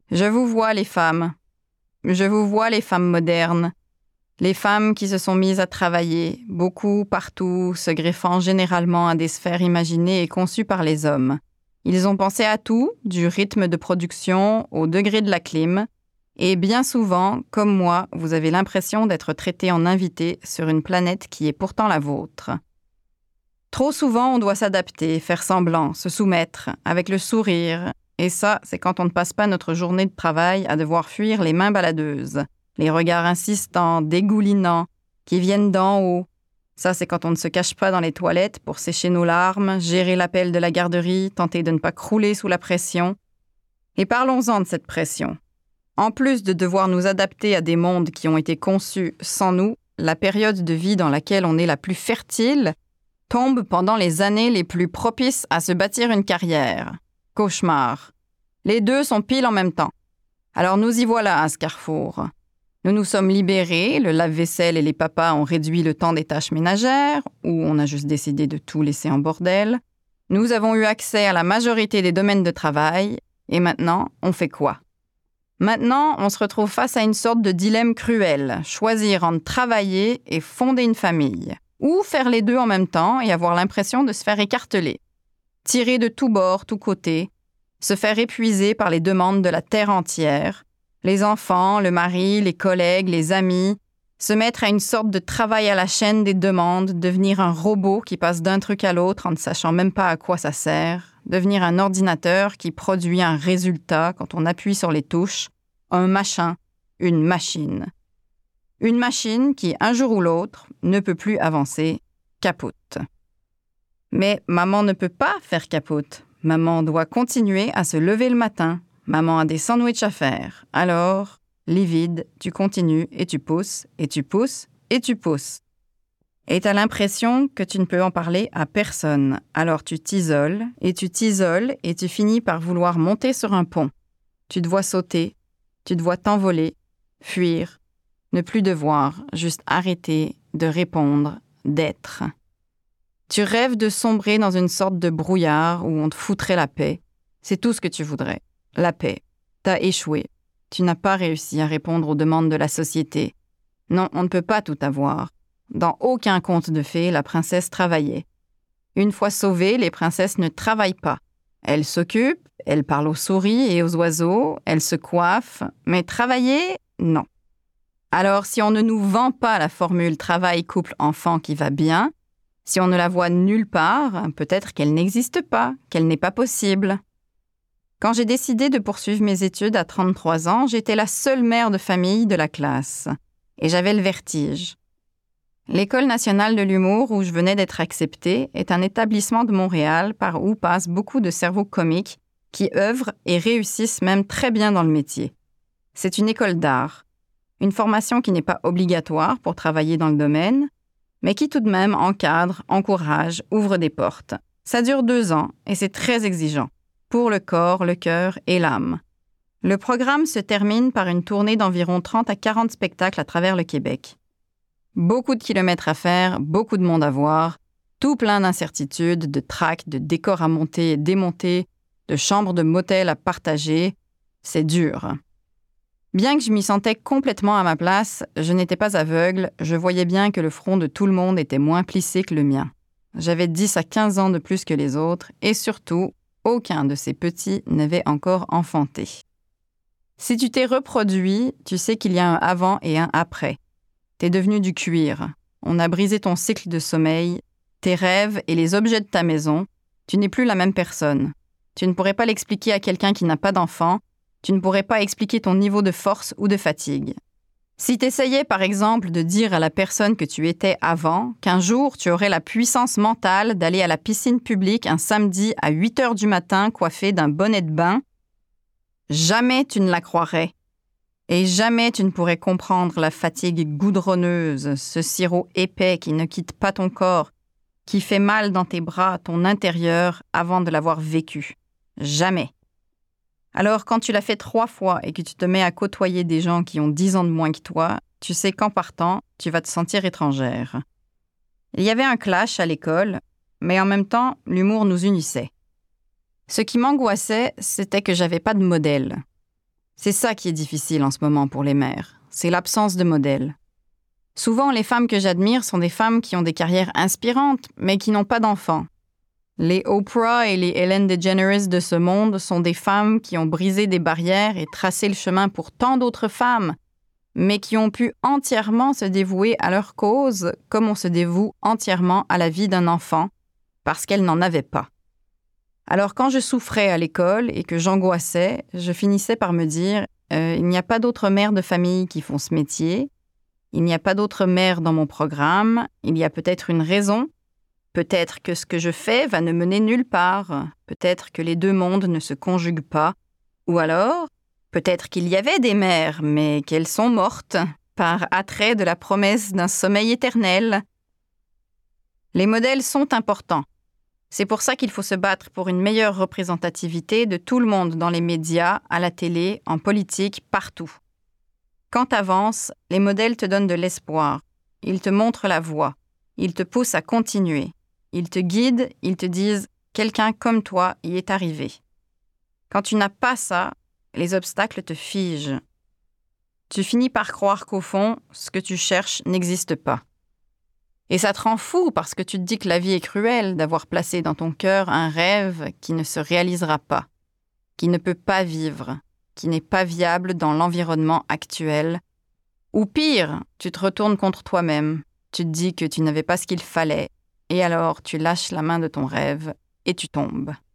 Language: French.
Je vous vois, les femmes. Je vous vois, les femmes modernes. Les femmes qui se sont mises à travailler, beaucoup, partout, se greffant généralement à des sphères imaginées et conçues par les hommes. Ils ont pensé à tout, du rythme de production au degré de la clim, et bien souvent, comme moi, vous avez l'impression d'être traité en invité sur une planète qui est pourtant la vôtre. Trop souvent, on doit s'adapter, faire semblant, se soumettre, avec le sourire, et ça, c'est quand on ne passe pas notre journée de travail à devoir fuir les mains baladeuses, les regards insistants, dégoulinants, qui viennent d'en haut. Ça, c'est quand on ne se cache pas dans les toilettes pour sécher nos larmes, gérer l'appel de la garderie, tenter de ne pas crouler sous la pression. Et parlons-en de cette pression. En plus de devoir nous adapter à des mondes qui ont été conçus sans nous, la période de vie dans laquelle on est la plus fertile tombe pendant les années les plus propices à se bâtir une carrière. Cauchemar. Les deux sont pile en même temps. Alors nous y voilà à ce carrefour. Nous nous sommes libérés, le lave-vaisselle et les papas ont réduit le temps des tâches ménagères, ou on a juste décidé de tout laisser en bordel. Nous avons eu accès à la majorité des domaines de travail, et maintenant, on fait quoi? Maintenant, on se retrouve face à une sorte de dilemme cruel, choisir entre travailler et fonder une famille, ou faire les deux en même temps et avoir l'impression de se faire écarteler. Tirer de tous bords, tous côtés, se faire épuiser par les demandes de la terre entière, les enfants, le mari, les collègues, les amis, se mettre à une sorte de travail à la chaîne des demandes, devenir un robot qui passe d'un truc à l'autre en ne sachant même pas à quoi ça sert, devenir un ordinateur qui produit un résultat quand on appuie sur les touches, un machin, une machine. Une machine qui, un jour ou l'autre, ne peut plus avancer, capote. Mais maman ne peut pas faire capote. Maman doit continuer à se lever le matin. Maman a des sandwichs à faire. Alors, livide, tu continues et tu pousses, et tu pousses, et tu pousses. Et t'as l'impression que tu ne peux en parler à personne. Alors tu t'isoles, et tu finis par vouloir monter sur un pont. Tu te vois sauter, tu te vois t'envoler, fuir, ne plus devoir, juste arrêter de répondre, d'être. Tu rêves de sombrer dans une sorte de brouillard où on te foutrait la paix. C'est tout ce que tu voudrais. La paix. T'as échoué. Tu n'as pas réussi à répondre aux demandes de la société. Non, on ne peut pas tout avoir. Dans aucun conte de fées, la princesse travaillait. Une fois sauvée, les princesses ne travaillent pas. Elles s'occupent, elles parlent aux souris et aux oiseaux, elles se coiffent, mais travailler, non. Alors, si on ne nous vend pas la formule travail, couple, enfant qui va bien, si on ne la voit nulle part, peut-être qu'elle n'existe pas, qu'elle n'est pas possible. Quand j'ai décidé de poursuivre mes études à 33 ans, j'étais la seule mère de famille de la classe. Et j'avais le vertige. L'École nationale de l'humour, où je venais d'être acceptée, est un établissement de Montréal par où passent beaucoup de cerveaux comiques qui œuvrent et réussissent même très bien dans le métier. C'est une école d'art. Une formation qui n'est pas obligatoire pour travailler dans le domaine, mais qui tout de même encadre, encourage, ouvre des portes. Ça dure 2 ans et c'est très exigeant. Pour le corps, le cœur et l'âme. Le programme se termine par une tournée d'environ 30 à 40 spectacles à travers le Québec. Beaucoup de kilomètres à faire, beaucoup de monde à voir, tout plein d'incertitudes, de tracs, de décors à monter et démonter, de chambres de motel à partager. C'est dur. Bien que je m'y sentais complètement à ma place, je n'étais pas aveugle, je voyais bien que le front de tout le monde était moins plissé que le mien. J'avais 10 à 15 ans de plus que les autres et surtout, aucun de ces petits n'avait encore enfanté. Si tu t'es reproduit, tu sais qu'il y a un avant et un après. T'es devenu du cuir. On a brisé ton cycle de sommeil, tes rêves et les objets de ta maison. Tu n'es plus la même personne. Tu ne pourrais pas l'expliquer à quelqu'un qui n'a pas d'enfant. Tu ne pourrais pas expliquer ton niveau de force ou de fatigue. Si t'essayais, par exemple, de dire à la personne que tu étais avant qu'un jour, tu aurais la puissance mentale d'aller à la piscine publique un samedi à 8 heures du matin coiffé d'un bonnet de bain, jamais tu ne la croirais. Et jamais tu ne pourrais comprendre la fatigue goudronneuse, ce sirop épais qui ne quitte pas ton corps, qui fait mal dans tes bras, ton intérieur, avant de l'avoir vécu. Jamais. Alors, quand tu l'as fait 3 fois et que tu te mets à côtoyer des gens qui ont 10 ans de moins que toi, tu sais qu'en partant, tu vas te sentir étrangère. Il y avait un clash à l'école, mais en même temps, l'humour nous unissait. Ce qui m'angoissait, c'était que j'avais pas de modèle. C'est ça qui est difficile en ce moment pour les mères, c'est l'absence de modèle. Souvent, les femmes que j'admire sont des femmes qui ont des carrières inspirantes, mais qui n'ont pas d'enfants. Les Oprah et les Ellen DeGeneres de ce monde sont des femmes qui ont brisé des barrières et tracé le chemin pour tant d'autres femmes, mais qui ont pu entièrement se dévouer à leur cause comme on se dévoue entièrement à la vie d'un enfant, parce qu'elles n'en avaient pas. Alors quand je souffrais à l'école et que j'angoissais, je finissais par me dire « il n'y a pas d'autres mères de famille qui font ce métier, il n'y a pas d'autres mères dans mon programme, il y a peut-être une raison. Peut-être que ce que je fais va ne mener nulle part. Peut-être que les deux mondes ne se conjuguent pas. Ou alors, peut-être qu'il y avait des mères, mais qu'elles sont mortes par attrait de la promesse d'un sommeil éternel. Les modèles sont importants. C'est pour ça qu'il faut se battre pour une meilleure représentativité de tout le monde dans les médias, à la télé, en politique, partout. Quand t'avances, les modèles te donnent de l'espoir. Ils te montrent la voie. Ils te poussent à continuer. Ils te guident, ils te disent « quelqu'un comme toi y est arrivé ». Quand tu n'as pas ça, les obstacles te figent. Tu finis par croire qu'au fond, ce que tu cherches n'existe pas. Et ça te rend fou parce que tu te dis que la vie est cruelle d'avoir placé dans ton cœur un rêve qui ne se réalisera pas, qui ne peut pas vivre, qui n'est pas viable dans l'environnement actuel. Ou pire, tu te retournes contre toi-même. Tu te dis que tu n'avais pas ce qu'il fallait, et alors tu lâches la main de ton rêve et tu tombes.